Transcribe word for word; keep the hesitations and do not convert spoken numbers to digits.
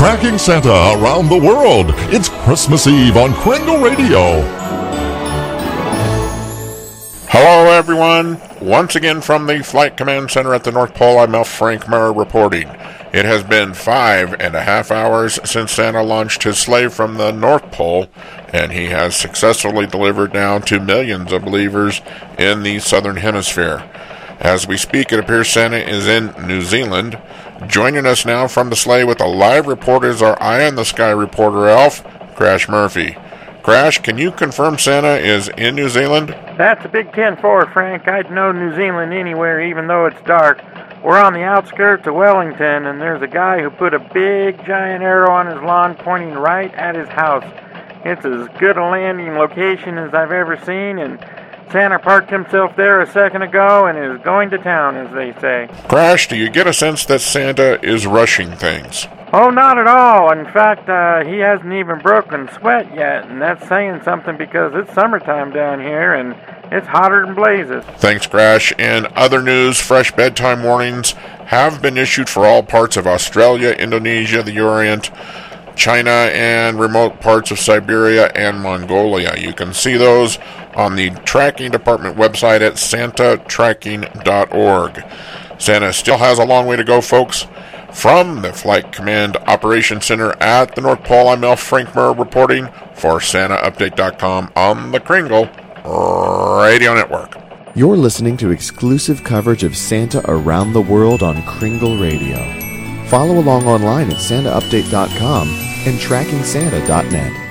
Tracking Santa around the world. It's Christmas Eve on Kringle Radio. Hello, everyone. Once again from the Flight Command Center at the North Pole, I'm F. Frank Murr reporting. It has been five and a half hours since Santa launched his sleigh from the North Pole, and he has successfully delivered now to millions of believers in the Southern Hemisphere. As we speak, it appears Santa is in New Zealand. Joining us now from the sleigh with a live report is our Eye in the Sky reporter elf, Crash Murphy. Crash, can you confirm Santa is in New Zealand? That's a big ten four, Frank. I'd know New Zealand anywhere, even though it's dark. We're on the outskirts of Wellington, and there's a guy who put a big, giant arrow on his lawn pointing right at his house. It's as good a landing location as I've ever seen, and Santa parked himself there a second ago and is going to town, as they say. Crash, do you get a sense that Santa is rushing things? Oh, not at all. In fact, uh, he hasn't even broken sweat yet, and that's saying something because it's summertime down here, and it's hotter than blazes. Thanks, Crash. And other news, fresh bedtime warnings have been issued for all parts of Australia, Indonesia, the Orient, China, and remote parts of Siberia and Mongolia. You can see those on the Tracking Department website at santa tracking dot org. Santa still has a long way to go, folks. From the Flight Command Operations Center at the North Pole, I'm F. Frank Murr reporting for Santa Update dot com on the Kringle Radio Network. You're listening to exclusive coverage of Santa around the world on Kringle Radio. Follow along online at santa update dot com and tracking santa dot net.